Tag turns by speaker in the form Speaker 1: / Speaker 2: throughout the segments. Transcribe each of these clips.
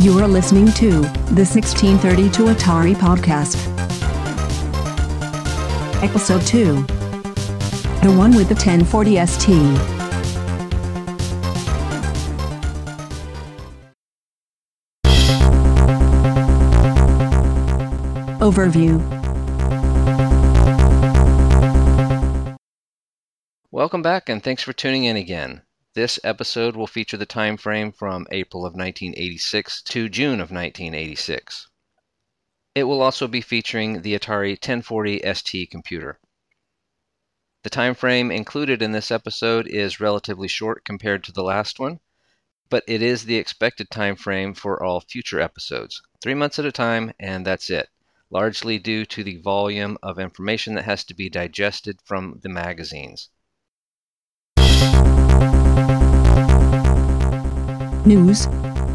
Speaker 1: You are listening to the 1632 Atari Podcast. Episode 2. The one with the 1040 ST. Overview.
Speaker 2: Welcome back, and thanks for tuning in again. This episode will feature the time frame from April of 1986 to June of 1986. It will also be featuring the Atari 1040 ST computer. The time frame included in this episode is relatively short compared to the last one, but it is the expected time frame for all future episodes, 3 months at a time, and that's it, largely due to the volume of information that has to be digested from the magazines.
Speaker 1: News.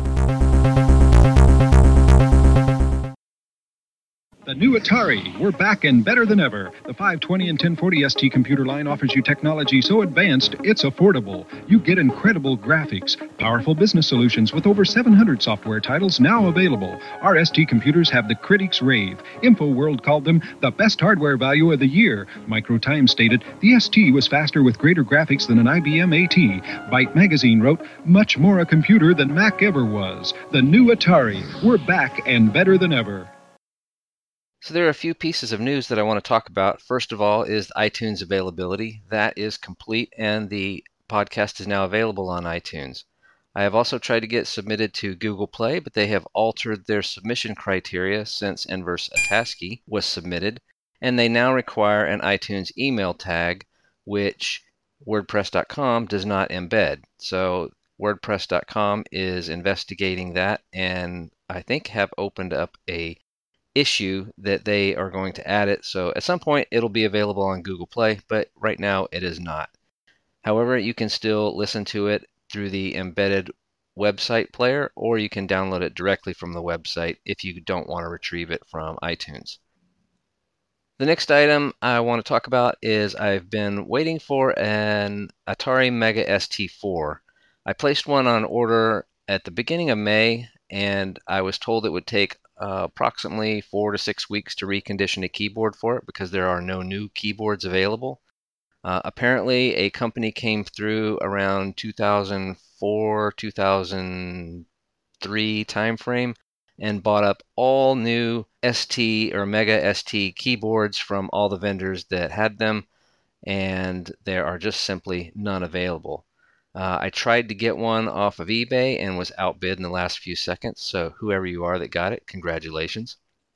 Speaker 3: The new Atari. We're back and better than ever. The 520 and 1040 ST computer line offers you technology so advanced, it's affordable. You get incredible graphics, powerful business solutions with over 700 software titles now available. Our ST computers have the critics rave. InfoWorld called them the best hardware value of the year. MicroTime stated, the ST was faster with greater graphics than an IBM AT. Byte Magazine wrote, much more a computer than Mac ever was. The new Atari. We're back and better than ever.
Speaker 2: So there are a few pieces of news that I want to talk about. First of all is iTunes availability. That is complete, and the podcast is now available on iTunes. I have also tried to get submitted to Google Play, but they have altered their submission criteria since Enverse Ataski was submitted, and they now require an iTunes email tag, which WordPress.com does not embed. So WordPress.com is investigating that, and I think have opened up a issue that they are going to add it. So at some point it'll be available on Google Play, but right now it is not. However, you can still listen to it through the embedded website player, or you can download it directly from the website if you don't want to retrieve it from iTunes. The next item I want to talk about is I've been waiting for an Atari Mega ST4. I placed one on order at the beginning of May, and I was told it would take approximately 4 to 6 weeks to recondition a keyboard for it because there are no new keyboards available. Apparently, a company came through around 2004, 2003 timeframe and bought up all new ST or Mega ST keyboards from all the vendors that had them, and there are just simply none available. I tried to get one off of eBay and was outbid in the last few seconds, so whoever you are that got it, congratulations.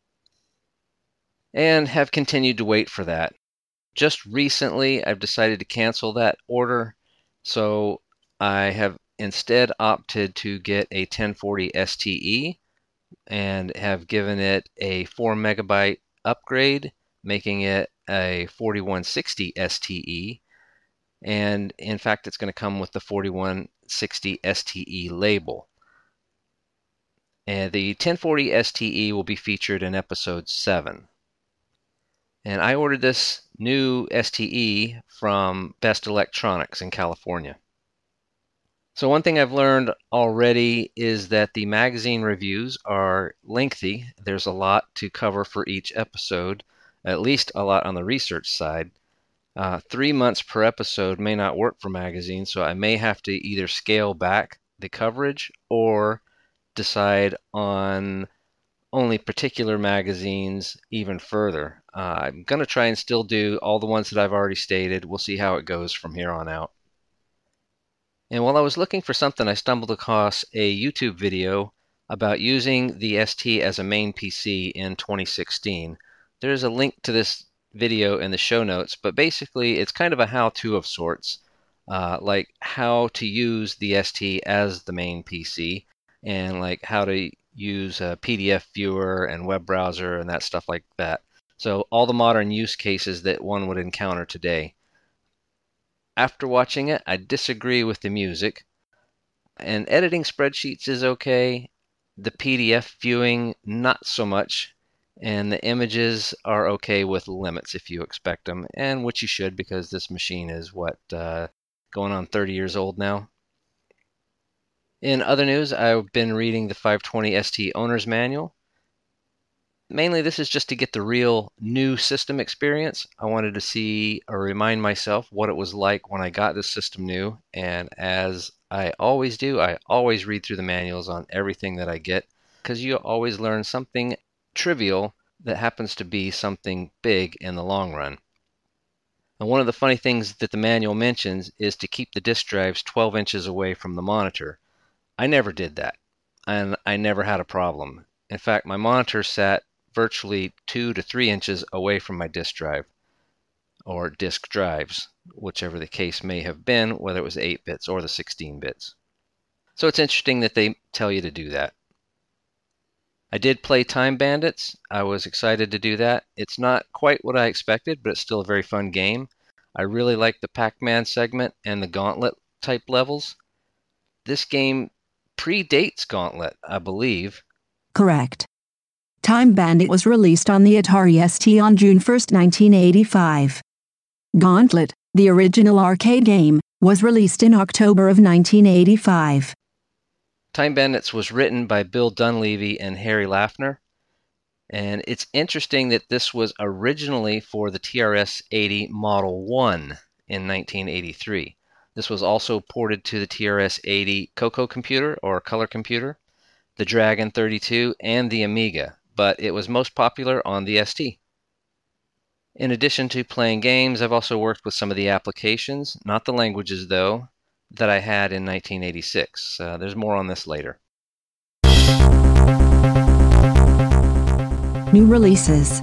Speaker 2: And have continued to wait for that. Just recently, I've decided to cancel that order, so I have instead opted to get a 1040 STE and have given it a 4 megabyte upgrade, making it a 4160 STE. And in fact, it's going to come with the 4160 STE label. And the 1040 STE will be featured in episode 7. And I ordered this new STE from Best Electronics in California. So one thing I've learned already is that the magazine reviews are lengthy. There's a lot to cover for each episode, at least a lot on the research side. 3 months per episode may not work for magazines, so I may have to either scale back the coverage or decide on only particular magazines even further. I'm going to try and still do all the ones that I've already stated. We'll see how it goes from here on out. And while I was looking for something, I stumbled across a YouTube video about using the ST as a main PC in 2016. There's a link to this video in the show notes, but basically it's kind of a how-to of sorts, like how to use the ST as the main PC and like how to use a PDF viewer and web browser and that stuff like that. So all the modern use cases that one would encounter today. After watching it, I disagree with the music, and editing spreadsheets is okay. The PDF viewing, not so much. And the images are okay with limits if you expect them, and which you should because this machine is going on 30 years old now. In other news, I've been reading the 520 ST Owner's Manual. Mainly, this is just to get the real new system experience. I wanted to see or remind myself what it was like when I got this system new. And as I always do, I always read through the manuals on everything that I get, because you always learn something trivial that happens to be something big in the long run. And one of the funny things that the manual mentions is to keep the disk drives 12 inches away from the monitor. I never did that, and I never had a problem. In fact, my monitor sat virtually 2 to 3 inches away from my disk drive, or disk drives, whichever the case may have been, whether it was 8 bits or the 16 bits. So it's interesting that they tell you to do that. I did play Time Bandits. I was excited to do that. It's not quite what I expected, but it's still a very fun game. I really like the Pac-Man segment and the Gauntlet type levels. This game predates Gauntlet, I believe.
Speaker 1: Correct. Time Bandit was released on the Atari ST on June 1, 1985. Gauntlet, the original arcade game, was released in October of 1985.
Speaker 2: Time Bandits was written by Bill Dunleavy and Harry Laffner, and it's interesting that this was originally for the TRS-80 Model 1 in 1983. This was also ported to the TRS-80 Coco computer or color computer, the Dragon 32, and the Amiga, but it was most popular on the ST. In addition to playing games, I've also worked with some of the applications, not the languages though, that I had in 1986. There's more on this later.
Speaker 1: New releases.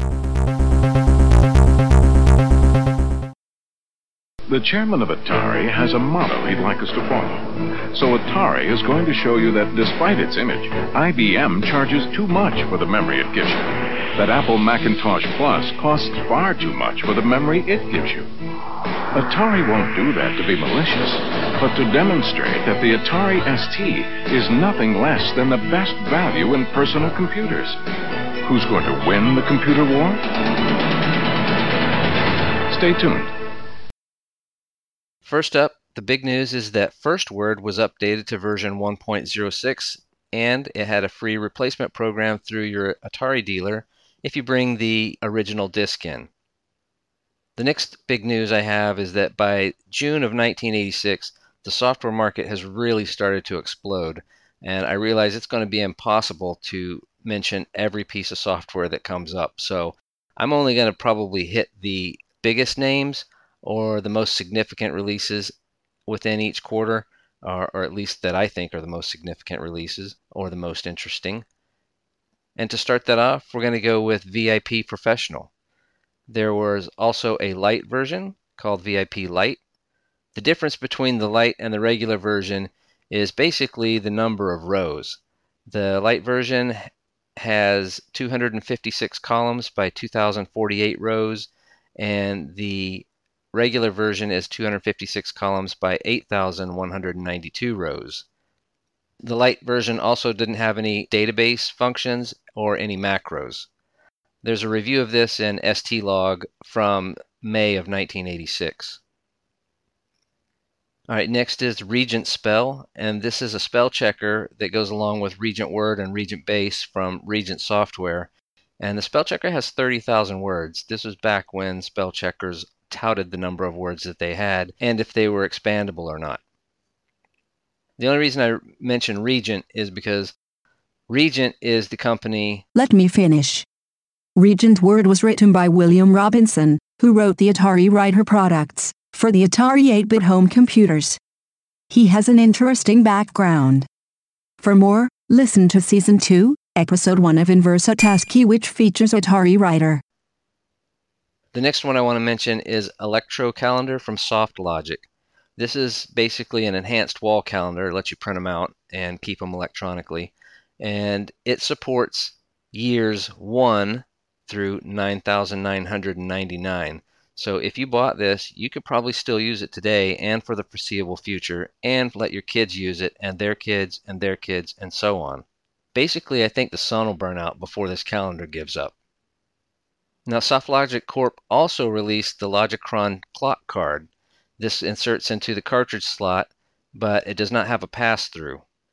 Speaker 4: The chairman of Atari has a motto he'd like us to follow. So Atari is going to show you that despite its image, IBM charges too much for the memory it gives you. That Apple Macintosh Plus costs far too much for the memory it gives you. Atari won't do that to be malicious, but to demonstrate that the Atari ST is nothing less than the best value in personal computers. Who's going to win the computer war? Stay tuned.
Speaker 2: First up, the big news is that First Word was updated to version 1.06, and it had a free replacement program through your Atari dealer if you bring the original disc in. The next big news I have is that by June of 1986, the software market has really started to explode, and I realize it's going to be impossible to mention every piece of software that comes up, so I'm only going to probably hit the biggest names or the most significant releases within each quarter, or at least that I think are the most significant releases or the most interesting. And to start that off, we're going to go with VIP Professional. There was also a light version called VIP Lite. The difference between the light and the regular version is basically the number of rows. The light version has 256 columns by 2048 rows, and the regular version is 256 columns by 8,192 rows. The light version also didn't have any database functions or any macros. There's a review of this in ST-Log from May of 1986. All right, next is Regent Spell, and this is a spell checker that goes along with Regent Word and Regent Base from Regent Software. And the spell checker has 30,000 words. This was back when spell checkers touted the number of words that they had and if they were expandable or not. The only reason I mention Regent is because Regent is the company.
Speaker 1: Let me finish. Regent Word was written by William Robinson, who wrote the Atari Writer products for the Atari 8-bit home computers. He has an interesting background. For more, listen to Season 2, Episode 1 of Inversa Tasky, which features Atari Writer.
Speaker 2: The next one I want to mention is Electro Calendar from SoftLogic. This is basically an enhanced wall calendar. It lets you print them out and keep them electronically. And it supports years 1 through 9,999. So if you bought this, you could probably still use it today and for the foreseeable future, and let your kids use it, and their kids, and their kids, and so on. Basically, I think the sun will burn out before this calendar gives up. Now, SoftLogic Corp also released the Logicron clock card. This inserts into the cartridge slot, but it does not have a pass-through.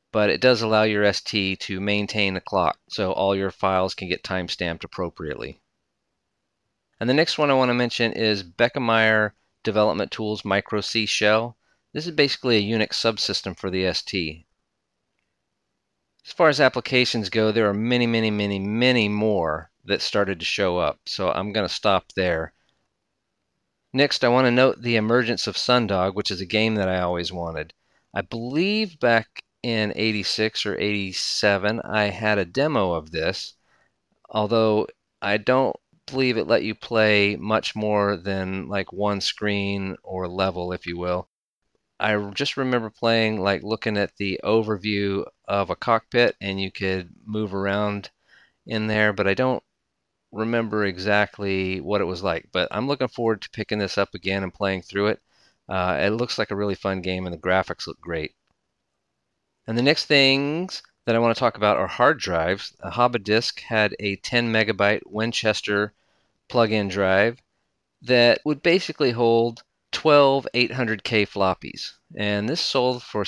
Speaker 2: but it does allow your ST to maintain a clock, so all your files can get time-stamped appropriately. And the next one I want to mention is Beckemeyer Development Tools Micro C Shell. This is basically a Unix subsystem for the ST. As far as applications go, there are many more that started to show up, so I'm going to stop there. Next, I want to note the emergence of Sundog, which is a game that I always wanted. I believe back in 86 or 87, I had a demo of this, although I don't believe it let you play much more than like one screen or level, if you will. I just remember playing, like looking at the overview of a cockpit, and you could move around in there, but I don't remember exactly what it was like. But I'm looking forward to picking this up again and playing through it. It looks like a really fun game, and the graphics look great. And the next things that I want to talk about are hard drives. Habadisk had a 10 megabyte Winchester plug-in drive that would basically hold 12 800K floppies. And this sold for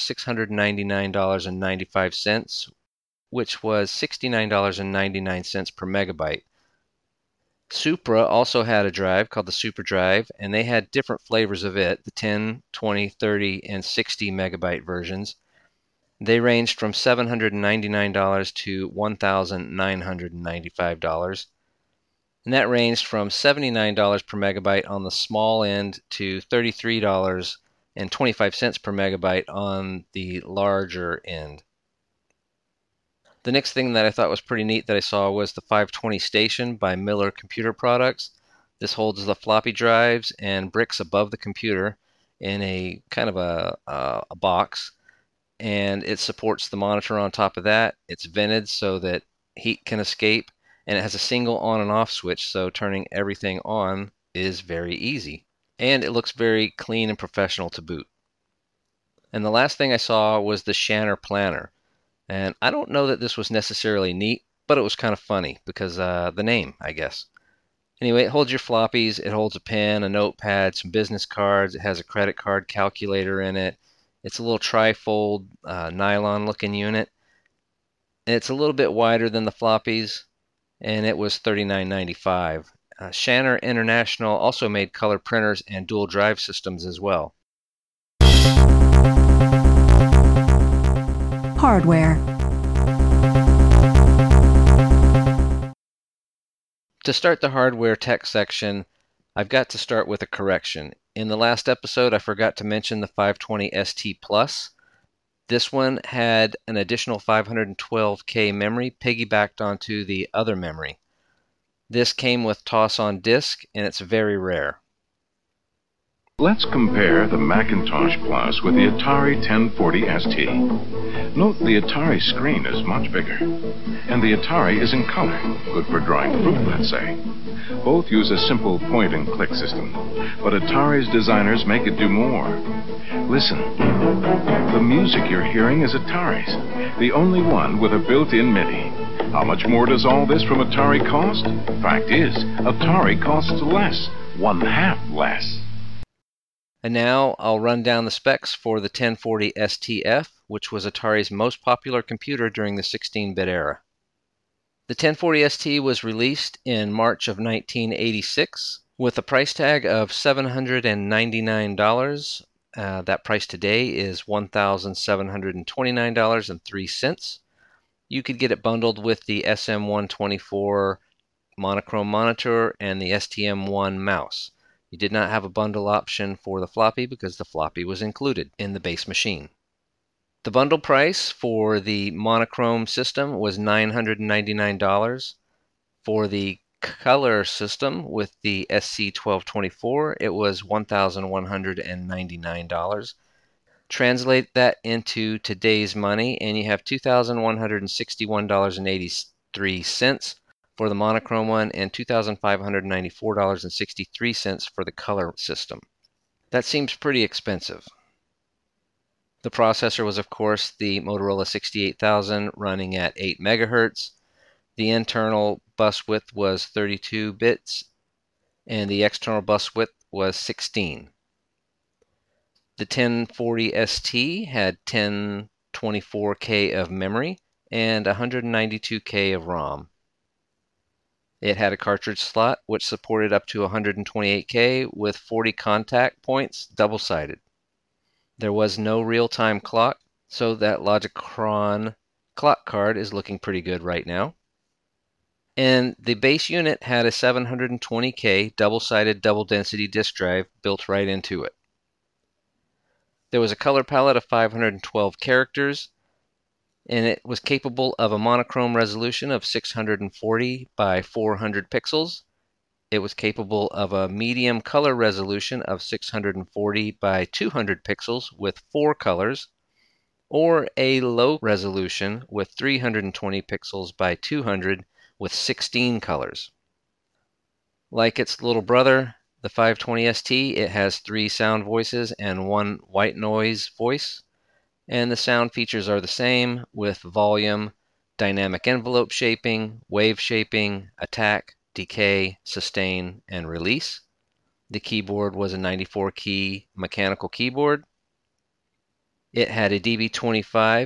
Speaker 2: $699.95, which was $69.99 per megabyte. Supra also had a drive called the Super Drive, and they had different flavors of it, the 10, 20, 30, and 60 megabyte versions. They ranged from $799 to $1,995. And that ranged from $79 per megabyte on the small end to $33.25 per megabyte on the larger end. The next thing that I thought was pretty neat that I saw was the 520 Station by Miller Computer Products. This holds the floppy drives and bricks above the computer in a kind of a box, and it supports the monitor on top of that. It's vented so that heat can escape, and it has a single on and off switch, so turning everything on is very easy. And it looks very clean and professional to boot. And the last thing I saw was the Shanner Planner. And I don't know that this was necessarily neat, but it was kind of funny because the name, I guess. Anyway, it holds your floppies, it holds a pen, a notepad, some business cards, it has a credit card calculator in it. It's a little tri-fold nylon looking unit. It's a little bit wider than the floppies, and it was $39.95. Shanner International also made color printers and dual drive systems as well.
Speaker 1: Hardware.
Speaker 2: To start the hardware tech section, I've got to start with a correction. In the last episode, I forgot to mention the 520 ST Plus. This one had an additional 512K memory piggybacked onto the other memory. This came with TOS on disk, and it's very rare.
Speaker 4: Let's compare the Macintosh Plus with the Atari 1040 ST. Note the Atari screen is much bigger, and the Atari is in color, good for drawing fruit, let's say. Both use a simple point-and-click system, but Atari's designers make it do more. Listen. The music you're hearing is Atari's, the only one with a built-in MIDI. How much more does all this from Atari cost? Fact is, Atari costs less, 1/2 less.
Speaker 2: And now I'll run down the specs for the 1040 STF, which was Atari's most popular computer during the 16-bit era. The 1040 ST was released in March of 1986 with a price tag of $799. That price today is $1,729.03. You could get it bundled with the SM124 monochrome monitor and the STM1 mouse. You did not have a bundle option for the floppy because the floppy was included in the base machine. The bundle price for the monochrome system was $999. For the color system with the SC1224, it was $1,199. Translate that into today's money, and you have $2,161.83 for the monochrome one and $2,594.63 for the color system. That seems pretty expensive. The processor was, of course, the Motorola 68000 running at 8 megahertz. The internal bus width was 32 bits, and the external bus width was 16. The 1040 ST had 10 124K of memory and 192K of ROM. It had a cartridge slot which supported up to 128K with 40 contact points, double-sided. There was no real-time clock, so that Logicron clock card is looking pretty good right now. And the base unit had a 720K double-sided double-density disk drive built right into it. There was a color palette of 512 characters, and it was capable of a monochrome resolution of 640 by 400 pixels. It was capable of a medium color resolution of 640 by 200 pixels with 4 colors, or a low resolution with 320 pixels by 200 with 16 colors. Like its little brother, the 520ST, it has 3 sound voices and 1 white noise voice, and the sound features are the same with volume, dynamic envelope shaping, wave shaping, attack, decay, sustain, and release. The keyboard was a 94-key mechanical keyboard. It had a DB25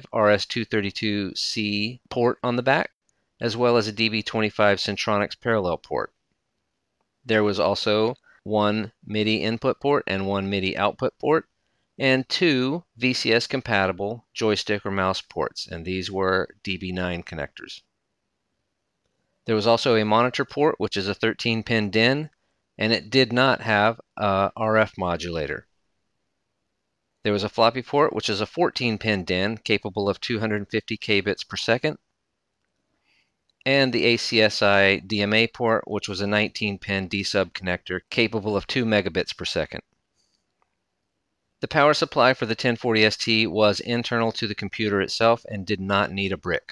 Speaker 2: RS-232C port on the back, as well as a DB25 Centronics parallel port. There was also 1 MIDI input port and 1 MIDI output port, and 2 VCS-compatible joystick or mouse ports, and these were DB9 connectors. There was also a monitor port, which is a 13-pin DIN, and it did not have a RF modulator. There was a floppy port, which is a 14-pin DIN capable of 250 kbits per second, and the ACSI DMA port, which was a 19-pin D-sub connector capable of 2 megabits per second. The power supply for the 1040ST was internal to the computer itself and did not need a brick.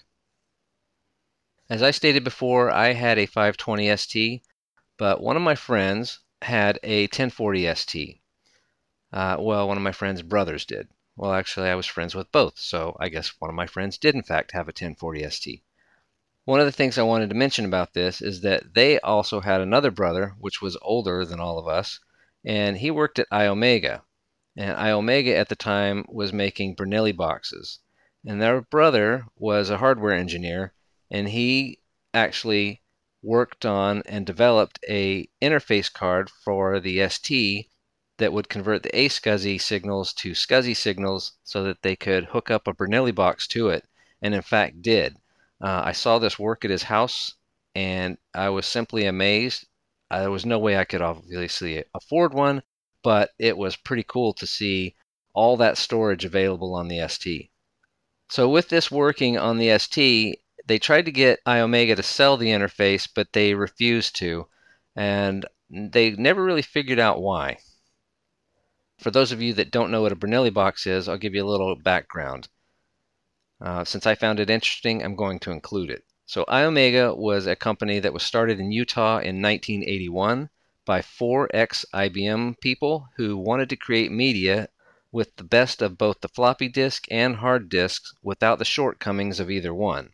Speaker 2: As I stated before, I had a 520ST, but one of my friends had a 1040ST. Well, one of my friend's brothers did. Well, actually, I was friends with both, so I guess one of my friends did in fact have a 1040ST. One of the things I wanted to mention about this is that they also had another brother, which was older than all of us, and he worked at Iomega. And Iomega at the time was making Bernelli boxes. And their brother was a hardware engineer, and he actually worked on and developed a interface card for the ST that would convert the ASCSI signals to SCSI signals so that they could hook up a Bernelli box to it, and in fact did. I saw this work at his house, and I was simply amazed. There was no way I could obviously afford one, but it was pretty cool to see all that storage available on the ST. So with this working on the ST, they tried to get Iomega to sell the interface, but they refused to, and they never really figured out why. For those of you that don't know what a Bernelli box is, I'll give you a little background. Since I found it interesting, I'm going to include it. So Iomega was a company that was started in Utah in 1981 by 4 ex-IBM people who wanted to create media with the best of both the floppy disk and hard disks without the shortcomings of either one.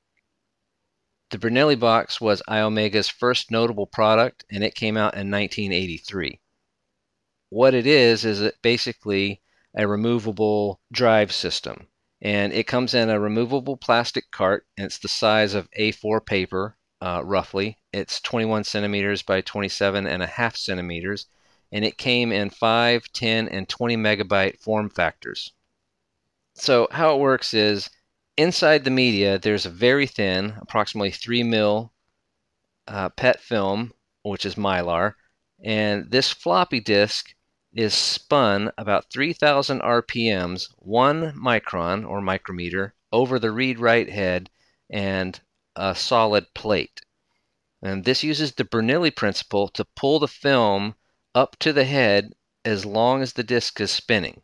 Speaker 2: The Bernelli box was Iomega's first notable product, and it came out in 1983. What it is it basically a removable drive system. And it comes in a removable plastic cart, and it's the size of A4 paper, roughly. It's 21 centimeters by 27.5 centimeters, and it came in 5, 10, and 20 megabyte form factors. So how it works is, inside the media, there's a very thin, approximately 3 mil PET film, which is Mylar, and this floppy disk is spun about 3,000 RPMs, 1 micron or micrometer over the read-write head and a solid plate. And this uses the Bernoulli principle to pull the film up to the head as long as the disk is spinning.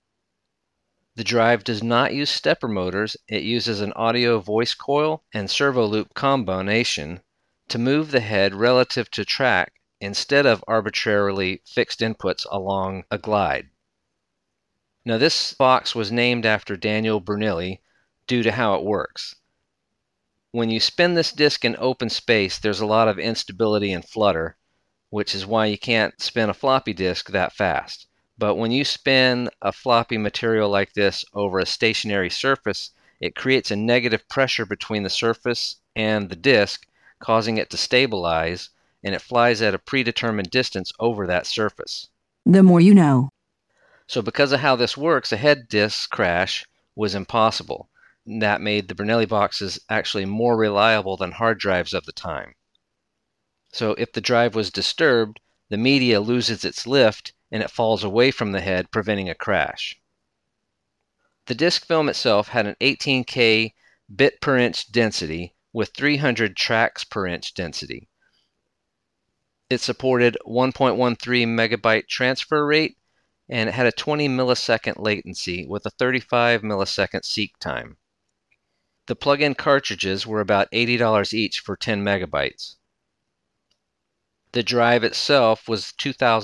Speaker 2: The drive does not use stepper motors. It uses an audio voice coil and servo loop combination to move the head relative to track instead of arbitrarily fixed inputs along a glide. Now, this box was named after Daniel Bernoulli due to how it works. When you spin this disk in open space, there's a lot of instability and flutter, which is why you can't spin a floppy disk that fast. But when you spin a floppy material like this over a stationary surface, it creates a negative pressure between the surface and the disk, causing it to stabilize, and it flies at a predetermined distance over that surface.
Speaker 1: The more you know.
Speaker 2: So because of how this works, a head disk crash was impossible. That made the Bernelli boxes actually more reliable than hard drives of the time. So if the drive was disturbed, the media loses its lift and it falls away from the head, preventing a crash. The disk film itself had an 18K bit per inch density with 300 tracks per inch density. It supported 1.13 megabyte transfer rate, and it had a 20 millisecond latency with a 35 millisecond seek time. The plug-in cartridges were about $80 each for 10 megabytes. The drive itself was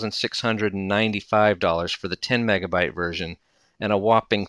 Speaker 2: $2,695 for the 10 megabyte version and a whopping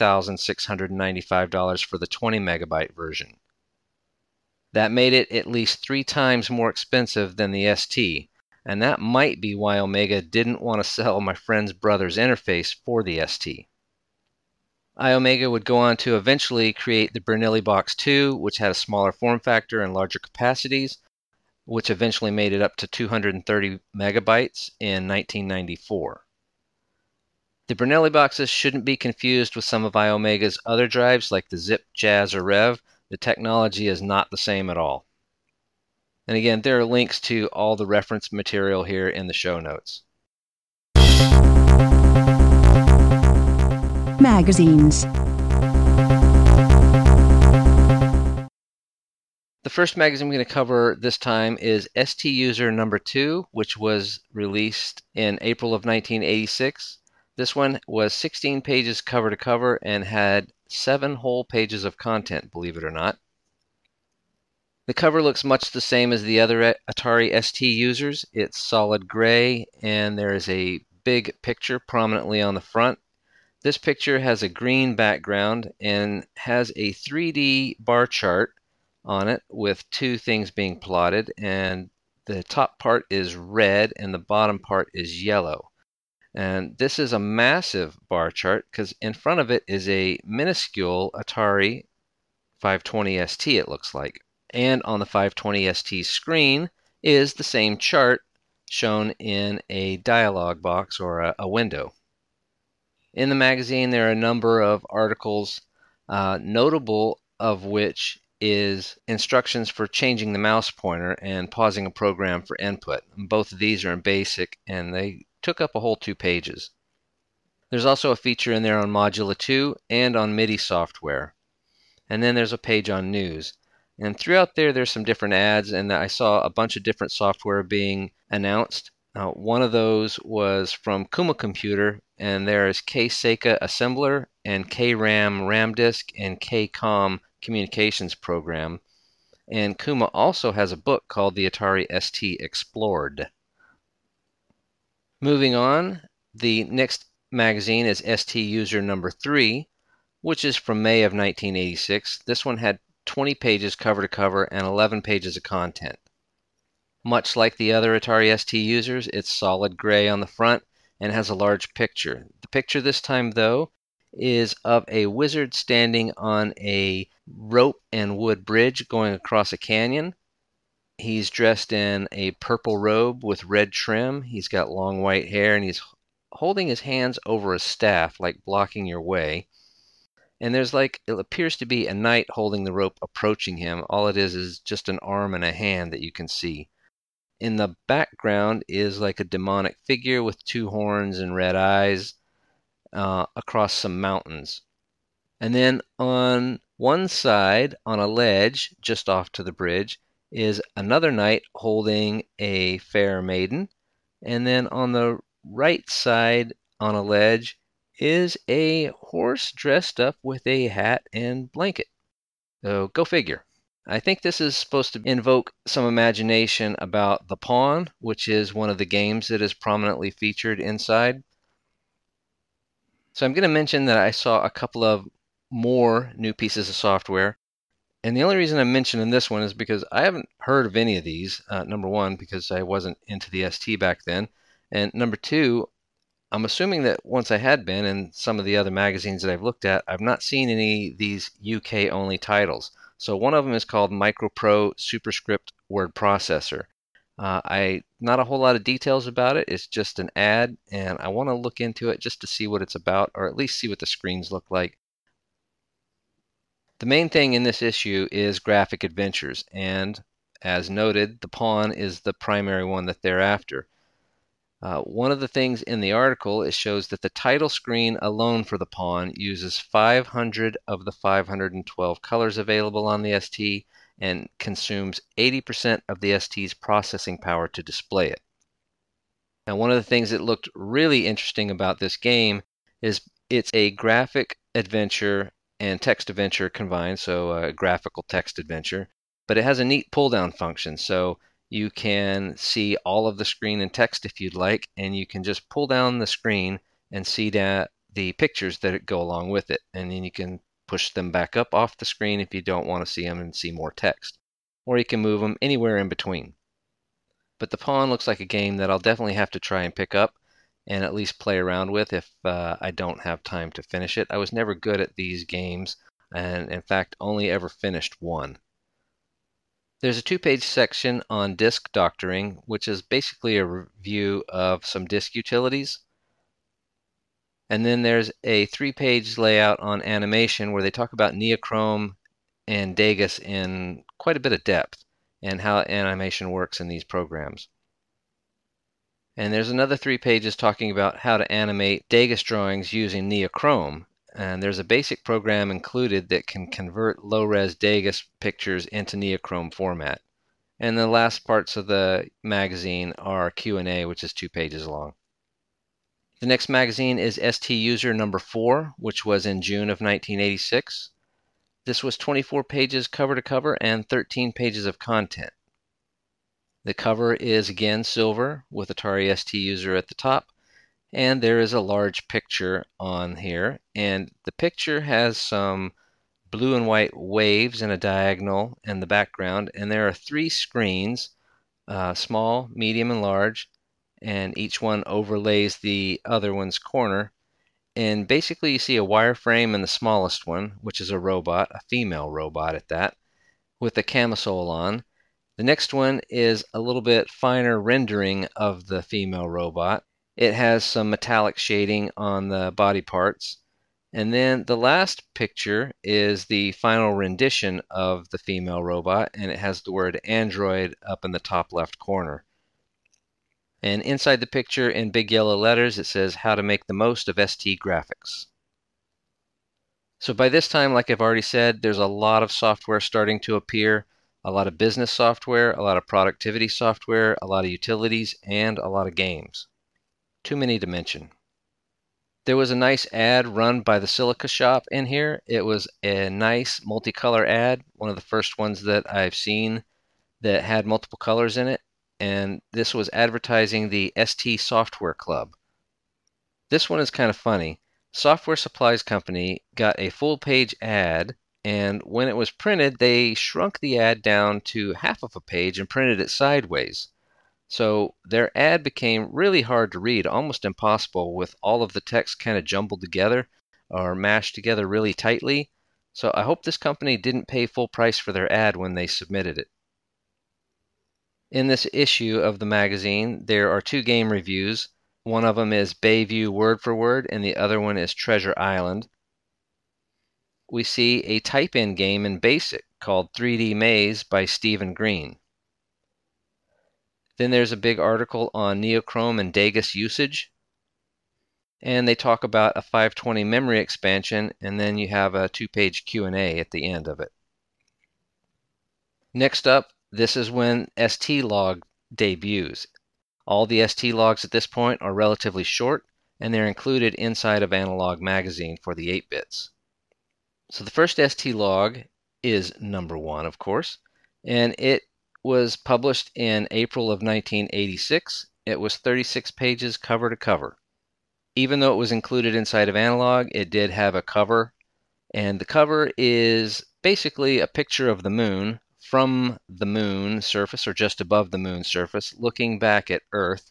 Speaker 2: $3,695 for the 20 megabyte version. That made it at least 3 times more expensive than the ST, and that might be why Omega didn't want to sell my friend's brother's interface for the ST. Iomega would go on to eventually create the Bernelli Box 2, which had a smaller form factor and larger capacities, which eventually made it up to 230 megabytes in 1994. The Bernelli boxes shouldn't be confused with some of Iomega's other drives like the Zip, Jazz, or Rev. The technology is not the same at all. And again, there are links to all the reference material here in the show notes.
Speaker 1: Magazines.
Speaker 2: The first magazine we're going to cover this time is ST User number 2, which was released in April of 1986. This one was 16 pages cover to cover and had 7 whole pages of content, believe it or not. The cover looks much the same as the other Atari ST Users. It's solid gray, and there is a big picture prominently on the front. This picture has a green background and has a 3D bar chart on it with 2 things being plotted, and the top part is red and the bottom part is yellow. And this is a massive bar chart because in front of it is a minuscule Atari 520 ST, it looks like. And on the 520 ST screen is the same chart shown in a dialog box or a window. In the magazine there are a number of articles, notable of which is instructions for changing the mouse pointer and pausing a program for input. Both of these are in BASIC, and they took up a whole 2 pages. There's also a feature in there on Modula 2 and on MIDI software. And then there's a page on news. And throughout there's some different ads, and I saw a bunch of different software being announced. One of those was from Kuma Computer, and there is K-Seika Assembler and K-RAM RAM Disk and K-COM Communications Program. And Kuma also has a book called the Atari ST Explored. Moving on, the next magazine is ST User number 3, which is from May of 1986. This one had 20 pages cover to cover and 11 pages of content. Much like the other Atari ST Users, it's solid gray on the front and has a large picture. The picture this time, though, is of a wizard standing on a rope and wood bridge going across a canyon. He's dressed in a purple robe with red trim. He's got long white hair, and he's holding his hands over a staff, like blocking your way. And there's it appears to be a knight holding the rope approaching him. All it is just an arm and a hand that you can see. In the background is like a demonic figure with 2 horns and red eyes across some mountains. And then on one side, on a ledge just off to the bridge, is another knight holding a fair maiden. And then on the right side, on a ledge, is a horse dressed up with a hat and blanket. So go figure. I think this is supposed to invoke some imagination about the Pawn, which is one of the games that is prominently featured inside. So I'm going to mention that I saw a couple of more new pieces of software. And the only reason I'm mentioning this one is because I haven't heard of any of these. Number one, because I wasn't into the ST back then. And number two, I'm assuming that once I had been in some of the other magazines that I've looked at, I've not seen any of these UK only titles. So one of them is called MicroPro Superscript Word Processor. Not a whole lot of details about it. It's just an ad, and I want to look into it just to see what it's about, or at least see what the screens look like. The main thing in this issue is graphic adventures, and as noted, the pawn is the primary one that they're after. One of the things in the article, it shows that the title screen alone for the pawn uses 500 of the 512 colors available on the ST and consumes 80% of the ST's processing power to display it. Now, one of the things that looked really interesting about this game is it's a graphic adventure and text adventure combined, so a graphical text adventure, but it has a neat pull-down function. So you can see all of the screen and text if you'd like, and you can just pull down the screen and see the pictures that go along with it. And then you can push them back up off the screen if you don't want to see them and see more text. Or you can move them anywhere in between. But the pawn looks like a game that I'll definitely have to try and pick up and at least play around with if I don't have time to finish it. I was never good at these games, and in fact only ever finished one. There's a 2-page section on disk doctoring, which is basically a review of some disk utilities. And then there's a 3-page layout on animation where they talk about Neochrome and Degas in quite a bit of depth and how animation works in these programs. And there's another 3 pages talking about how to animate Degas drawings using Neochrome. And there's a basic program included that can convert low-res Degas pictures into Neochrome format. And the last parts of the magazine are Q&A, which is 2 pages long. The next magazine is ST User number 4, which was in June of 1986. This was 24 pages cover to cover and 13 pages of content. The cover is again silver with Atari ST User at the top, and there is a large picture on here, and the picture has some blue and white waves in a diagonal in the background, and there are 3 screens, small, medium, and large, and each one overlays the other one's corner. And basically you see a wireframe in the smallest one, which is a robot, a female robot at that, with a camisole on. The next one is a little bit finer rendering of the female robot. It has some metallic shading on the body parts. And then the last picture is the final rendition of the female robot, and it has the word Android up in the top left corner. And inside the picture in big yellow letters, it says how to make the most of ST graphics. So by this time, like I've already said, there's a lot of software starting to appear, a lot of business software, a lot of productivity software, a lot of utilities, and a lot of games. Too many to mention. There was a nice ad run by the Silica Shop in here. It was a nice multicolor ad, one of the first ones that I've seen that had multiple colors in it, and this was advertising the ST Software Club. This one is kind of funny. Software Supplies Company got a full-page ad, and when it was printed, they shrunk the ad down to half of a page and printed it sideways. So their ad became really hard to read, almost impossible, with all of the text kind of jumbled together or mashed together really tightly. So I hope this company didn't pay full price for their ad when they submitted it. In this issue of the magazine, there are 2 game reviews. One of them is Bayview Word for Word, and the other one is Treasure Island. We see a type-in game in BASIC called 3D Maze by Stephen Green. Then there's a big article on Neochrome and Degas usage. And they talk about a 520 memory expansion, and then you have a 2-page Q&A at the end of it. Next up, this is when ST-Log debuts. All the ST-Logs at this point are relatively short, and they're included inside of Analog Magazine for the 8-bits. So the first ST-Log is number 1, of course, and it was published in April of 1986. It was 36 pages cover to cover. Even though it was included inside of Analog, it did have a cover, and the cover is basically a picture of the moon from the moon surface, or just above the moon surface, looking back at Earth,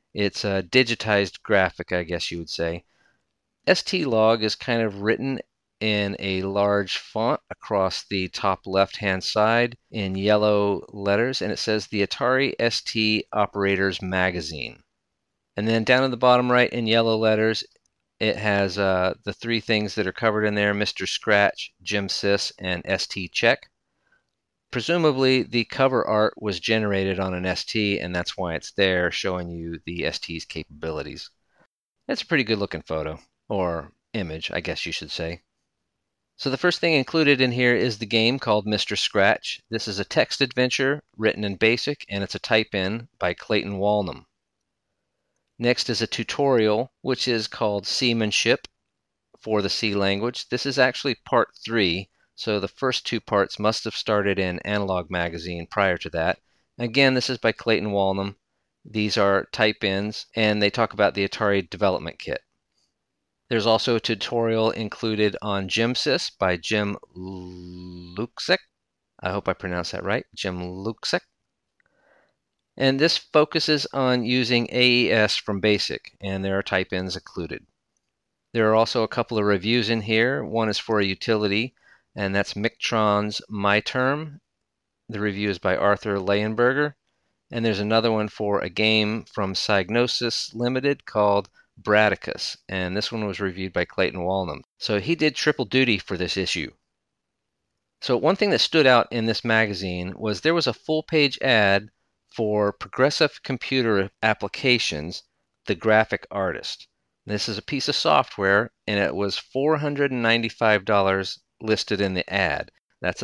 Speaker 2: It's a digitized graphic, I guess you would say. ST-Log is kind of written in a large font across the top left-hand side in yellow letters, and it says the Atari ST Operators Magazine. And then down in the bottom right in yellow letters, it has the three things that are covered in there: Mr. Scratch, Jim Sis, and ST Check. Presumably, the cover art was generated on an ST, and that's why it's there, showing you the ST's capabilities. It's a pretty good looking photo, or image, I guess you should say. So the first thing included in here is the game called Mr. Scratch. This is a text adventure written in BASIC, and it's a type-in by Clayton Walnum. Next is a tutorial, which is called Seamanship for the C language. This is actually part 3, so the first 2 parts must have started in Analog Magazine prior to that. Again, this is by Clayton Walnum. These are type-ins, and they talk about the Atari Development Kit. There's also a tutorial included on GymSys by Jim Luksek. I hope I pronounced that right, Jim Luksek. And this focuses on using AES from BASIC, and there are type-ins included. There are also a couple of reviews in here. One is for a utility, and that's Mictron's MyTerm. The review is by Arthur Leyenberger. And there's another one for a game from Psygnosis Limited called Bradicus, and this one was reviewed by Clayton Walnum. So he did triple duty for this issue. So one thing that stood out in this magazine was there was a full-page ad for Progressive Computer Applications, the Graphic Artist. This is a piece of software, and it was $495 listed in the ad. That's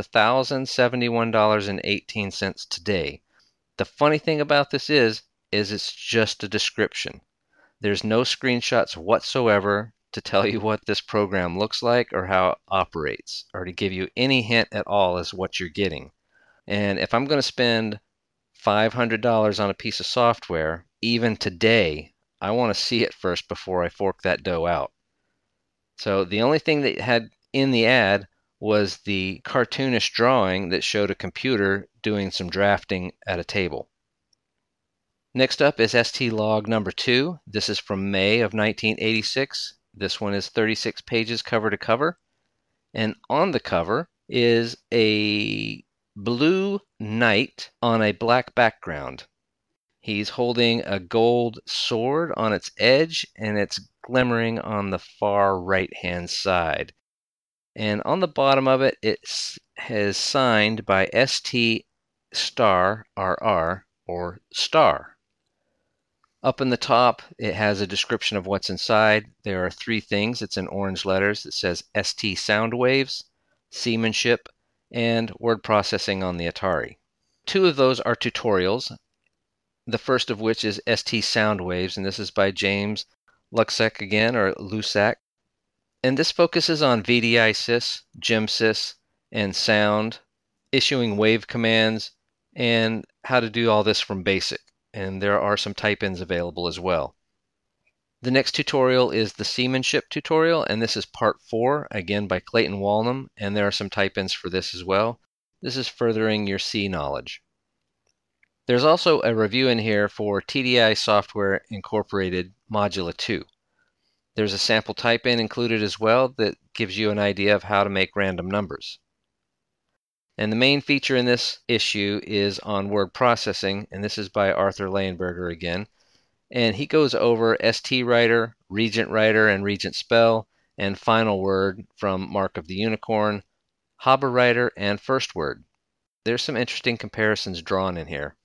Speaker 2: $1,071.18 today. The funny thing about this is it's just a description. There's no screenshots whatsoever to tell you what this program looks like or how it operates, or to give you any hint at all as what you're getting. And if I'm going to spend $500 on a piece of software, even today, I want to see it first before I fork that dough out. So the only thing that had in the ad was the cartoonish drawing that showed a computer doing some drafting at a table. Next up is ST-Log number 2. This is from May of 1986. This one is 36 pages cover to cover. And on the cover is a blue knight on a black background. He's holding a gold sword on its edge, and it's glimmering on the far right-hand side. And on the bottom of it, it is signed by ST Star RR, or Star. Up in the top, it has a description of what's inside. There are 3 things. It's in orange letters. It says ST Soundwaves, Seamanship, and Word Processing on the Atari. 2 of those are tutorials, the first of which is ST Soundwaves, and this is by James Luksek again, or Lusak. And this focuses on VDI sys, GymSys, and sound, issuing wave commands, and how to do all this from BASIC. And there are some type-ins available as well. The next tutorial is the Seamanship tutorial, and this is part 4, again by Clayton Walnum, and there are some type-ins for this as well. This is furthering your C knowledge. There's also a review in here for TDI Software Incorporated Modula 2. There's a sample type-in included as well that gives you an idea of how to make random numbers. And the main feature in this issue is on word processing, and this is by Arthur Leyenberger again. And he goes over ST Writer, Regent Writer, and Regent Spell, and Final Word from Mark of the Unicorn, Haber Writer, and First Word. There's some interesting comparisons drawn in here.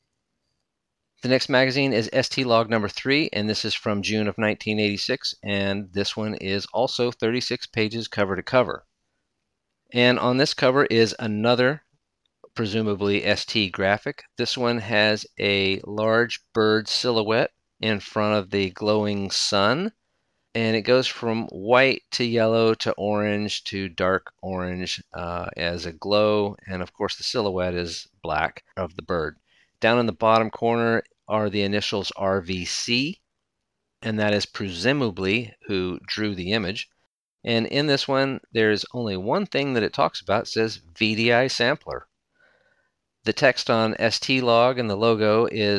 Speaker 2: The next magazine is ST-Log number 3, and this is from June of 1986, and this one is also 36 pages cover to cover. And on this cover is another, presumably ST graphic. This one has a large bird silhouette in front of the glowing sun, and it goes from white to yellow to orange to dark orange as a glow, and of course the silhouette is black of the bird. Down in the bottom corner are the initials RVC, and that is presumably who drew the image. And in this one, there's only one thing that it talks about. It says VDI Sampler. The text on ST-Log and the logo is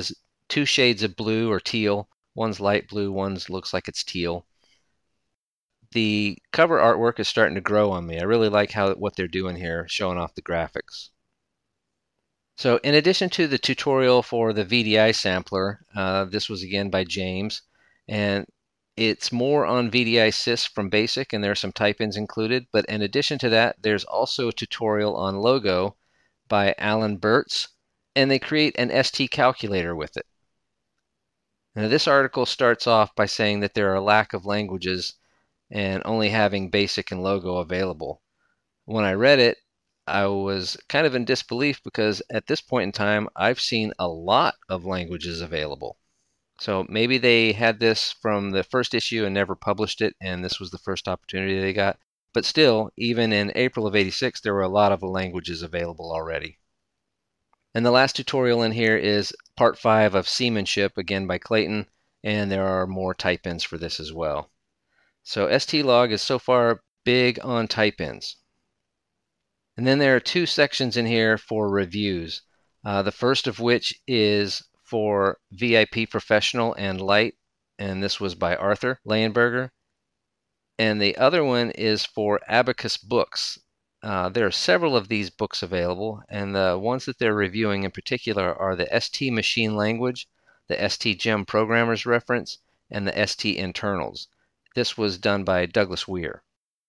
Speaker 2: two shades of blue or teal. One's light blue, one's looks like it's teal. The cover artwork is starting to grow on me. I really like what they're doing here, showing off the graphics. So in addition to the tutorial for the VDI sampler, this was again by James, and it's more on VDI sys from BASIC, and there are some type-ins included. But in addition to that, there's also a tutorial on Logo by Alan Burtz, and they create an ST calculator with it. Now, this article starts off by saying that there are a lack of languages and only having BASIC and Logo available. When I read it, I was kind of in disbelief because at this point in time, I've seen a lot of languages available. So maybe they had this from the first issue and never published it, and this was the first opportunity they got. But still, even in April of '86, there were a lot of languages available already. And the last tutorial in here is part 5 of Seamanship, again by Clayton, and there are more type-ins for this as well. So STlog is so far big on type-ins. And then there are 2 sections in here for reviews. The first of which is for VIP Professional and Light, and this was by Arthur Leyenberger. And the other one is for Abacus Books. There are several of these books available, and the ones that they're reviewing in particular are the ST Machine Language, the ST Gem Programmer's Reference, and the ST Internals. This was done by Douglas Weir.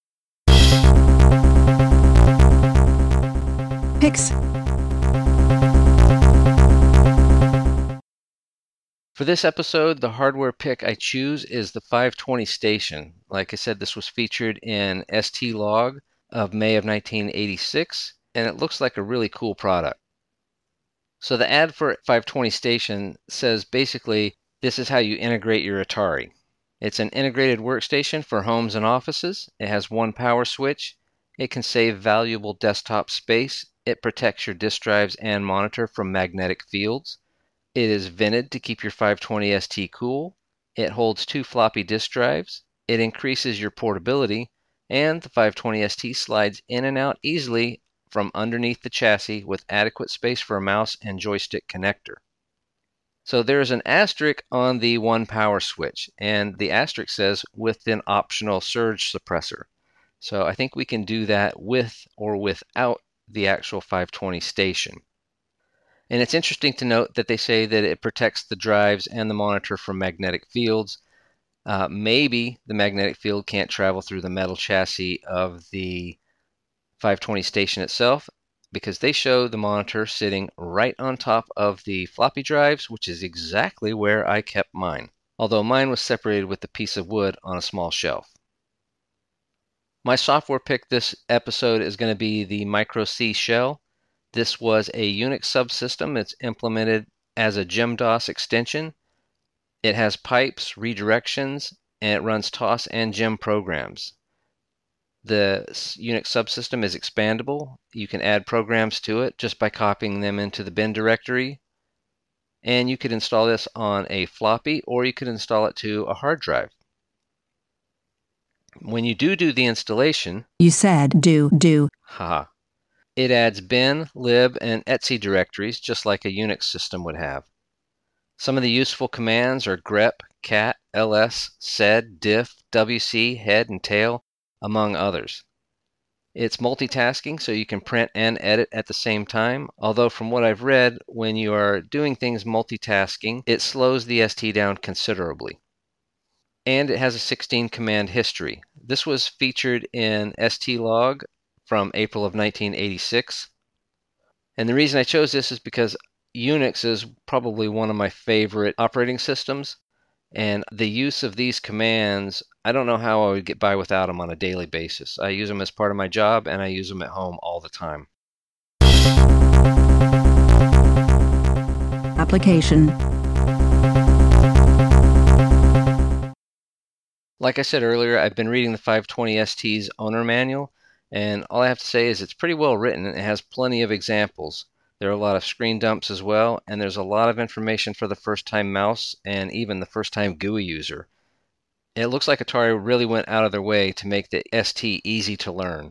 Speaker 1: Picks.
Speaker 2: For this episode, the hardware pick I choose is the 520 Station. Like I said, this was featured in STlog of May of 1986, and it looks like a really cool product. So the ad for 520 Station says basically, this is how you integrate your Atari. It's an integrated workstation for homes and offices. It has one power switch. It can save valuable desktop space. It protects your disk drives and monitor from magnetic fields. It is vented to keep your 520 ST cool. It holds 2 floppy disk drives. It increases your portability, and the 520 ST slides in and out easily from underneath the chassis with adequate space for a mouse and joystick connector. So there is an asterisk on the one power switch, and the asterisk says with an optional surge suppressor. So I think we can do that with or without the actual 520 Station. And it's interesting to note that they say that it protects the drives and the monitor from magnetic fields. Maybe the magnetic field can't travel through the metal chassis of the 520 Station itself, because they show the monitor sitting right on top of the floppy drives, which is exactly where I kept mine, although mine was separated with a piece of wood on a small shelf. My software pick this episode is going to be the Micro C shell. This was a Unix subsystem. It's implemented as a GEMDOS extension. It has pipes, redirections, and it runs TOS and GEM programs. The Unix subsystem is expandable. You can add programs to it just by copying them into the bin directory. And you could install this on a floppy, or you could install it to a hard drive. When you do the installation...
Speaker 1: You said do.
Speaker 2: Haha. It adds bin, lib, and etc directories just like a Unix system would have. Some of the useful commands are grep, cat, ls, sed, diff, wc, head, and tail, among others. It's multitasking, so you can print and edit at the same time, although from what I've read, when you are doing things multitasking, it slows the ST down considerably. And it has a 16 command history. This was featured in STlog from April of 1986. And the reason I chose this is because Unix is probably one of my favorite operating systems, and the use of these commands, I don't know how I would get by without them on a daily basis. I use them as part of my job, and I use them at home all the time.
Speaker 1: Application.
Speaker 2: Like I said earlier, I've been reading the 520 ST's owner manual, and all I have to say is it's pretty well written, and it has plenty of examples. There are a lot of screen dumps as well, and there's a lot of information for the first-time mouse and even the first-time GUI user. It looks like Atari really went out of their way to make the ST easy to learn.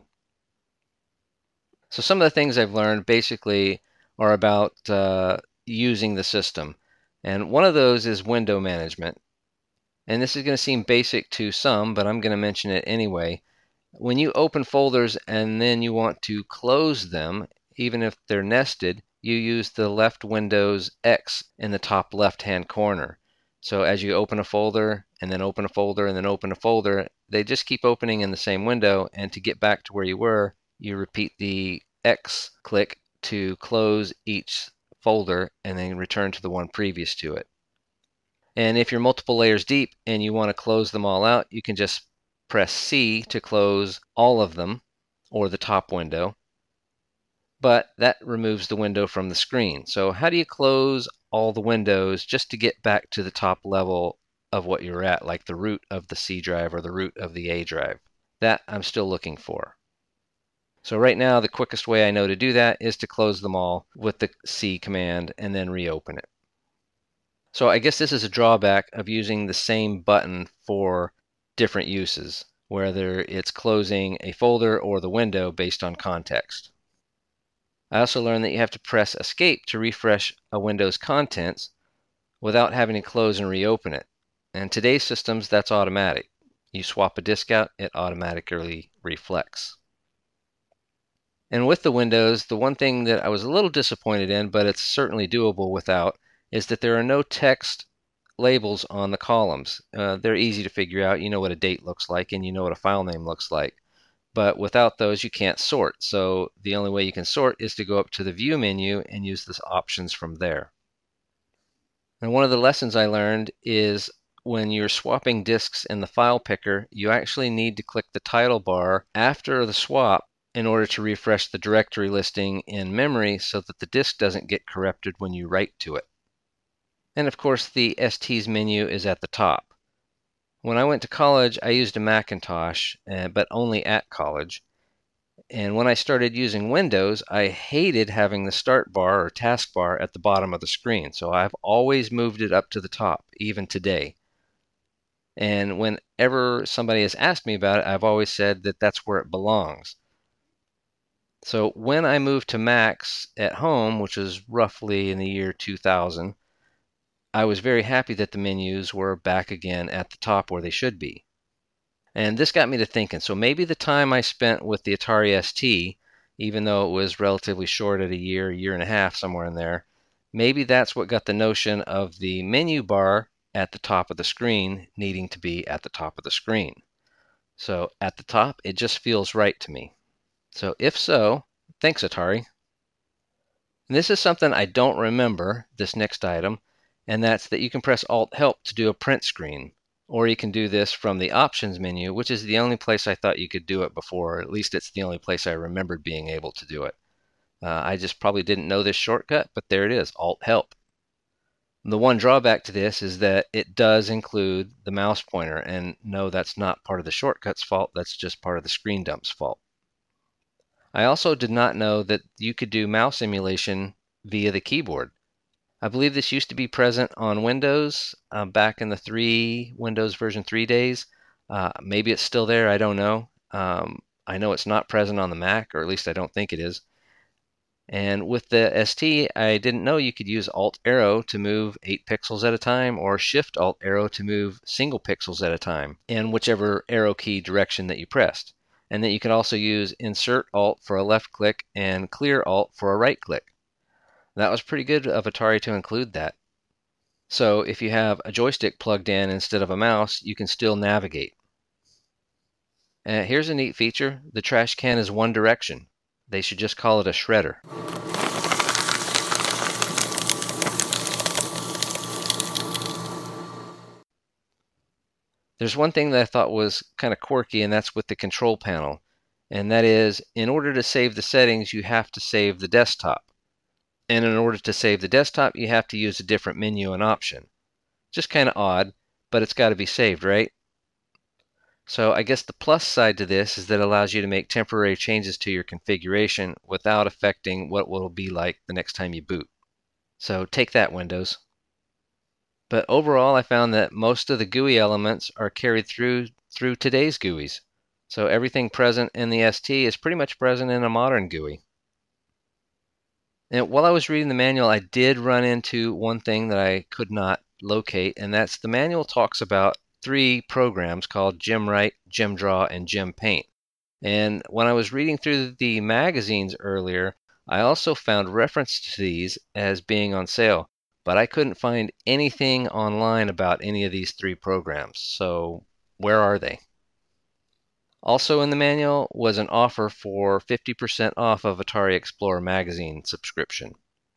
Speaker 2: So some of the things I've learned basically are about using the system. And one of those is window management. And this is going to seem basic to some, but I'm going to mention it anyway. When you open folders and then you want to close them, even if they're nested, you use the left Windows X in the top left-hand corner. So as you open a folder and then open a folder and then open a folder, they just keep opening in the same window, and to get back to where you were, you repeat the X click to close each folder and then return to the one previous to it. And if you're multiple layers deep and you want to close them all out, you can just press C to close all of them, or the top window. But that removes the window from the screen. So how do you close all the windows just to get back to the top level of what you're at, like the root of the C drive or the root of the A drive? That I'm still looking for. So right now, the quickest way I know to do that is to close them all with the C command and then reopen it. So I guess this is a drawback of using the same button for different uses, whether it's closing a folder or the window based on context. I also learned that you have to press Escape to refresh a window's contents without having to close and reopen it. And today's systems, that's automatic. You swap a disk out, it automatically reflects. And with the windows, the one thing that I was a little disappointed in, but it's certainly doable without, is that there are no text labels on the columns. They're easy to figure out. You know what a date looks like and you know what a file name looks like. But without those, you can't sort. So the only way you can sort is to go up to the View menu and use the options from there. And one of the lessons I learned is when you're swapping disks in the file picker, you actually need to click the title bar after the swap in order to refresh the directory listing in memory so that the disk doesn't get corrupted when you write to it. And of course, the ST's menu is at the top. When I went to college, I used a Macintosh, but only at college. And when I started using Windows, I hated having the start bar or taskbar at the bottom of the screen. So I've always moved it up to the top, even today. And whenever somebody has asked me about it, I've always said that that's where it belongs. So when I moved to Macs at home, which was roughly in the year 2000, I was very happy that the menus were back again at the top where they should be. And this got me to thinking, so maybe the time I spent with the Atari ST, even though it was relatively short at a year and a half, somewhere in there, maybe that's what got the notion of the menu bar at the top of the screen needing to be at the top of the screen. So at the top, it just feels right to me. So if so, thanks Atari. And this is something I don't remember, this next item, and that's that you can press Alt-Help to do a print screen. Or you can do this from the Options menu, which is the only place I thought you could do it before, or at least it's the only place I remembered being able to do it. I just probably didn't know this shortcut, but there it is, Alt-Help. The one drawback to this is that it does include the mouse pointer, and no, that's not part of the shortcut's fault, that's just part of the screen dump's fault. I also did not know that you could do mouse emulation via the keyboard. I believe this used to be present on Windows back in the Windows version 3 days. Maybe it's still there, I don't know. I know it's not present on the Mac, or at least I don't think it is. And with the ST, I didn't know you could use Alt-Arrow to move 8 pixels at a time, or Shift-Alt-Arrow to move single pixels at a time, in whichever arrow key direction that you pressed. And that you can also use Insert-Alt for a left click and Clear-Alt for a right click. That was pretty good of Atari to include that. So if you have a joystick plugged in instead of a mouse, you can still navigate. Here's a neat feature. The trash can is one direction. They should just call it a shredder. There's one thing that I thought was kind of quirky, and that's with the control panel. And that is, in order to save the settings, you have to save the desktop. And in order to save the desktop, you have to use a different menu and option. Just kind of odd, but it's got to be saved, right? So I guess the plus side to this is that it allows you to make temporary changes to your configuration without affecting what it will be like the next time you boot. So take that, Windows. But overall, I found that most of the GUI elements are carried through today's GUIs. So everything present in the ST is pretty much present in a modern GUI. And while I was reading the manual, I did run into one thing that I could not locate, and that's the manual talks about 3 programs called GemWrite, GemDraw, and GemPaint. And when I was reading through the magazines earlier, I also found reference to these as being on sale, but I couldn't find anything online about any of these 3 programs. So where are they? Also in the manual was an offer for 50% off of Atari Explorer magazine subscription.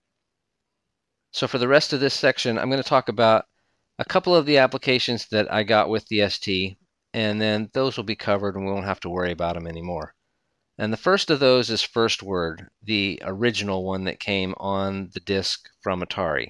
Speaker 2: So for the rest of this section, I'm going to talk about a couple of the applications that I got with the ST, and then those will be covered and we won't have to worry about them anymore. And the first of those is First Word, the original one that came on the disc from Atari.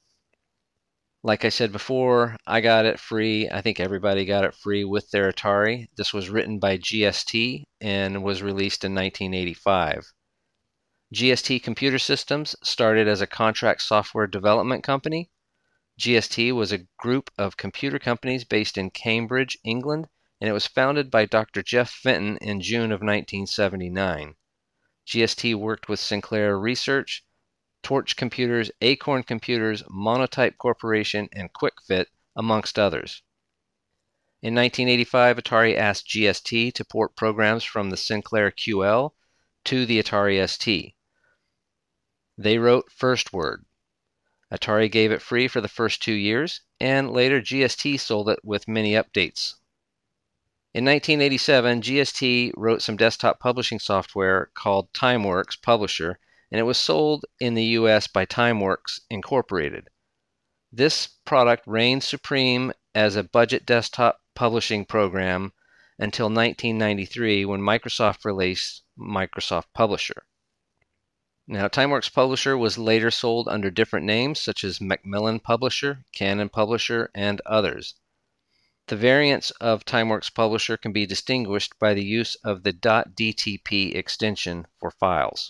Speaker 2: Like I said before, I got it free. I think everybody got it free with their Atari. This was written by GST and was released in 1985. GST Computer Systems started as a contract software development company. GST was a group of computer companies based in Cambridge, England, and it was founded by Dr. Jeff Fenton in June of 1979. GST worked with Sinclair Research, Torch Computers, Acorn Computers, Monotype Corporation, and QuickFit, amongst others. In 1985, Atari asked GST to port programs from the Sinclair QL to the Atari ST. They wrote First Word. Atari gave it free for the first 2 years, and later GST sold it with many updates. In 1987, GST wrote some desktop publishing software called TimeWorks Publisher, and it was sold in the US by TimeWorks Incorporated. This product reigned supreme as a budget desktop publishing program until 1993 when Microsoft released Microsoft Publisher. Now, TimeWorks Publisher was later sold under different names such as Macmillan Publisher, Canon Publisher, and others. The variants of TimeWorks Publisher can be distinguished by the use of the .dtp extension for files.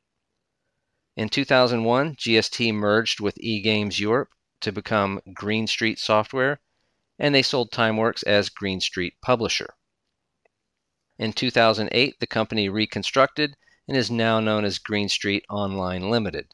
Speaker 2: In 2001, GST merged with eGames Europe to become Green Street Software, and they sold TimeWorks as Green Street Publisher. In 2008, the company reconstructed and is now known as Green Street Online Limited.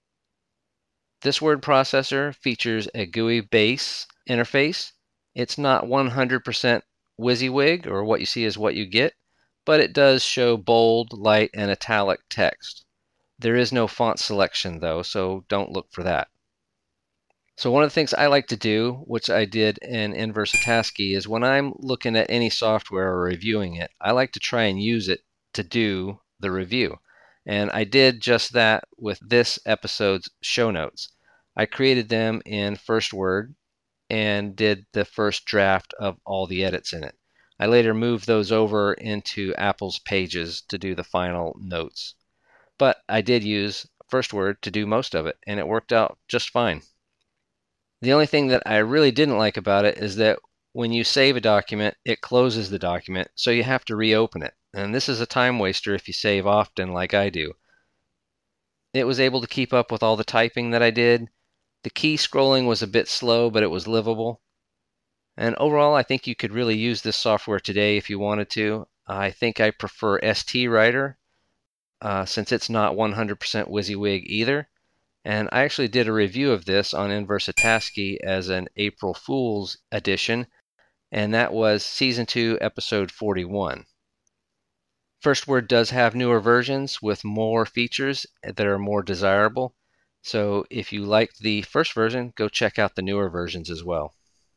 Speaker 2: This word processor features a GUI base interface. It's not 100% WYSIWYG, or what you see is what you get, but it does show bold, light, and italic text. There is no font selection though, so don't look for that. So one of the things I like to do, which I did in Inverse ATASCII, is when I'm looking at any software or reviewing it, I like to try and use it to do the review. And I did just that with this episode's show notes. I created them in First Word and did the first draft of all the edits in it. I later moved those over into Apple's Pages to do the final notes. But I did use First Word to do most of it, and it worked out just fine. The only thing that I really didn't like about it is that when you save a document, it closes the document, so you have to reopen it. And this is a time waster if you save often like I do. It was able to keep up with all the typing that I did. The key scrolling was a bit slow, but it was livable. And overall, I think you could really use this software today if you wanted to. I think I prefer ST Writer, since it's not 100% WYSIWYG either. And I actually did a review of this on Inverse ATASCII as an April Fool's edition, and that was Season 2, Episode 41. First Word does have newer versions with more features that are more desirable, so if you liked the first version, go check out the newer versions as well.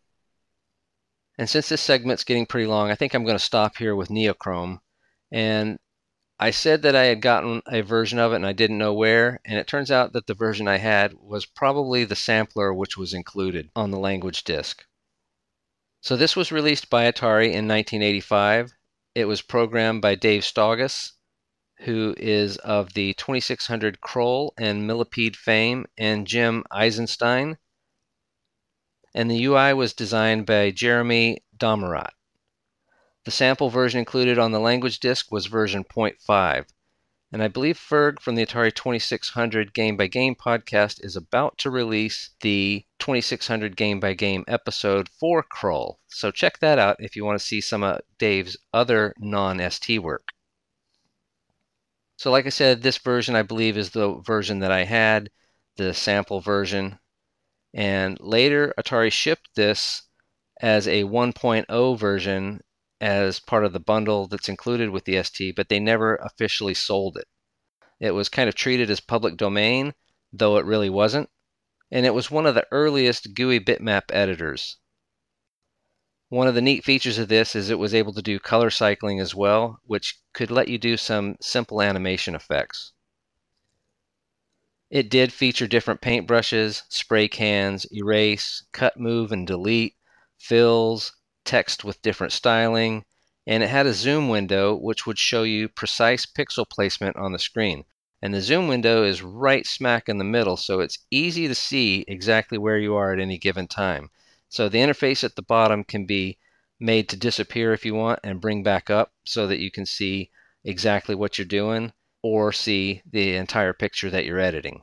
Speaker 2: And since this segment's getting pretty long, I think I'm going to stop here with Neochrome. And I said that I had gotten a version of it and I didn't know where, and it turns out that the version I had was probably the sampler which was included on the language disk. So this was released by Atari in 1985. It was programmed by Dave Staugus, who is of the 2600 Kroll and Millipede fame, and Jim Eisenstein. And the UI was designed by Jeremy Domerat. The sample version included on the language disk was version 0.5. And I believe Ferg from the Atari 2600 Game by Game podcast is about to release the 2600 Game by Game episode for Kroll. So check that out if you want to see some of Dave's other non-ST work. So like I said, this version I believe is the version that I had, the sample version. And later Atari shipped this as a 1.0 version as part of the bundle that's included with the ST, but they never officially sold it. It was kind of treated as public domain, though it really wasn't. And it was one of the earliest GUI bitmap editors. One of the neat features of this is it was able to do color cycling as well, which could let you do some simple animation effects. It did feature different paintbrushes, spray cans, erase, cut, move, and delete, fills, text with different styling, and it had a zoom window which would show you precise pixel placement on the screen. And the zoom window is right smack in the middle, so it's easy to see exactly where you are at any given time. So the interface at the bottom can be made to disappear if you want and bring back up so that you can see exactly what you're doing or see the entire picture that you're editing.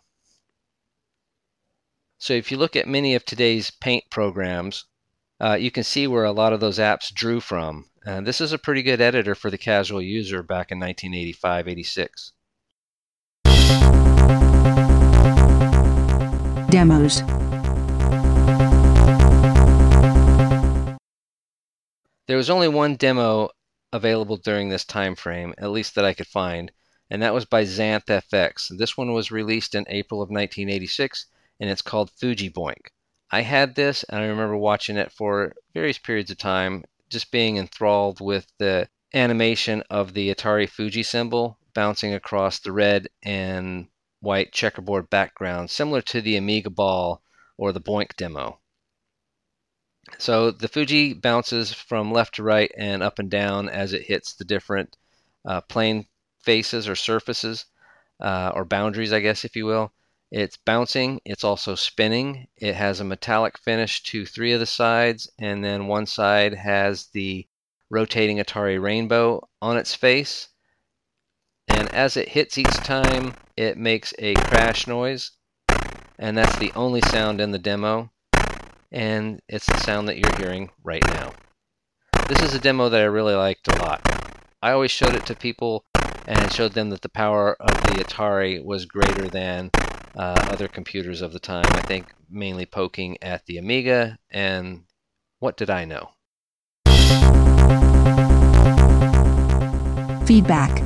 Speaker 2: So if you look at many of today's paint programs, you can see where a lot of those apps drew from. This is a pretty good editor for the casual user back in 1985-86.
Speaker 1: Demos.
Speaker 2: There was only one demo available during this time frame, at least that I could find, and that was by XanthFX. This one was released in April of 1986, and it's called Fuji Boink. I had this, and I remember watching it for various periods of time, just being enthralled with the animation of the Atari Fuji symbol bouncing across the red and white checkerboard background, similar to the Amiga Ball or the Boink demo. So the Fuji bounces from left to right and up and down as it hits the different plane faces or surfaces or boundaries, I guess, if you will. It's bouncing. It's also spinning. It has a metallic finish to 3 of the sides, and then one side has the rotating Atari rainbow on its face. And as it hits each time, it makes a crash noise, and that's the only sound in the demo. And it's the sound that you're hearing right now. This is a demo that I really liked a lot. I always showed it to people and showed them that the power of the Atari was greater than other computers of the time. I think mainly poking at the Amiga, and what did I know?
Speaker 1: Feedback.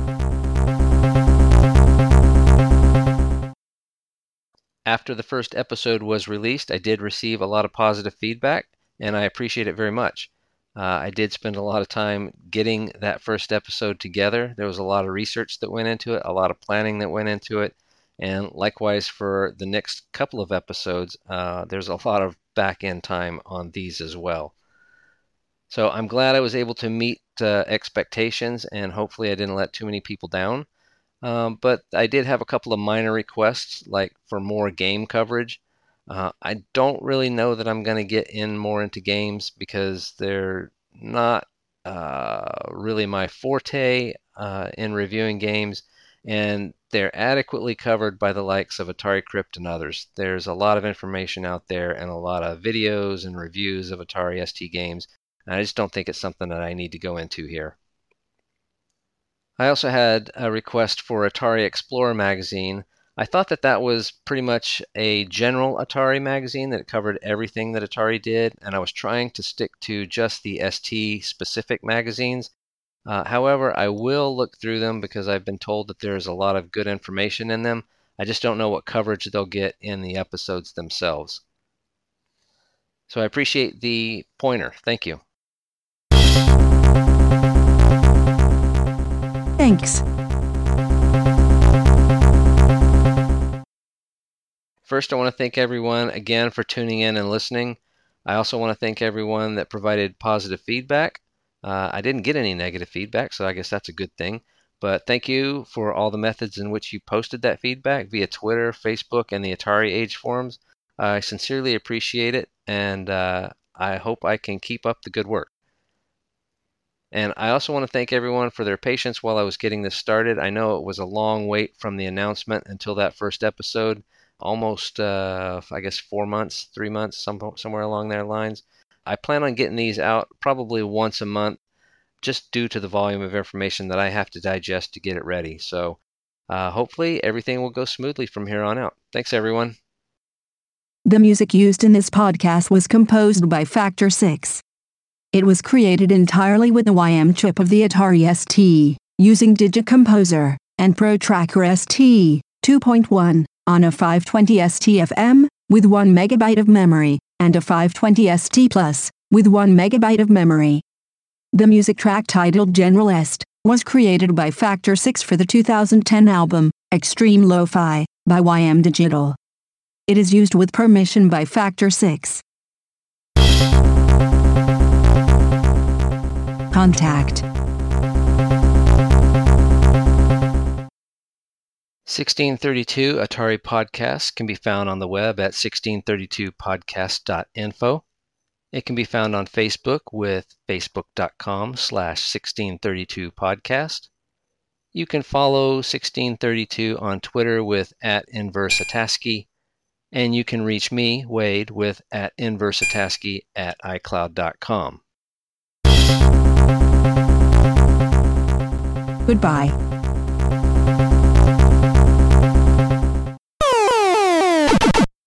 Speaker 2: After the first episode was released, I did receive a lot of positive feedback, and I appreciate it very much. I did spend a lot of time getting that first episode together. There was a lot of research that went into it, a lot of planning that went into it, and likewise for the next couple of episodes, there's a lot of back-end time on these as well. So I'm glad I was able to meet expectations, and hopefully I didn't let too many people down. But I did have a couple of minor requests, like for more game coverage. I don't really know that I'm going to get in more into games because they're not really my forte in reviewing games, and they're adequately covered by the likes of Atari Crypt and others. There's a lot of information out there and a lot of videos and reviews of Atari ST games, and I just don't think it's something that I need to go into here. I also had a request for Atari Explorer magazine. I thought that that was pretty much a general Atari magazine that covered everything that Atari did, and I was trying to stick to just the ST specific magazines. However, I will look through them because I've been told that there's a lot of good information in them. I just don't know what coverage they'll get in the episodes themselves. So I appreciate the pointer. Thank you.
Speaker 1: Thanks.
Speaker 2: First, I want to thank everyone again for tuning in and listening. I also want to thank everyone that provided positive feedback. I didn't get any negative feedback, so I guess that's a good thing. But thank you for all the methods in which you posted that feedback via Twitter, Facebook, and the Atari Age forums. I sincerely appreciate it, and I hope I can keep up the good work. And I also want to thank everyone for their patience while I was getting this started. I know it was a long wait from the announcement until that first episode, almost, I guess, 4 months, 3 months, somewhere along their lines. I plan on getting these out probably once a month, just due to the volume of information that I have to digest to get it ready. So hopefully everything will go smoothly from here on out. Thanks, everyone.
Speaker 1: The music used in this podcast was composed by Factor 6. It was created entirely with the YM chip of the Atari ST, using Digicomposer and ProTracker ST 2.1 on a 520 ST-FM with 1 MB of memory, and a 520 ST Plus with 1 MB of memory. The music track titled General Est was created by Factor 6 for the 2010 album Extreme Lo-Fi by YM Digital. It is used with permission by Factor 6. Contact
Speaker 2: 1632 Atari Podcast can be found on the web at 1632podcast.info. It can be found on Facebook with facebook.com/1632podcast. You can follow 1632 on Twitter with @InverseAtasky, and you can reach me, Wade, with @InverseAtasky at iCloud.com.
Speaker 1: Goodbye.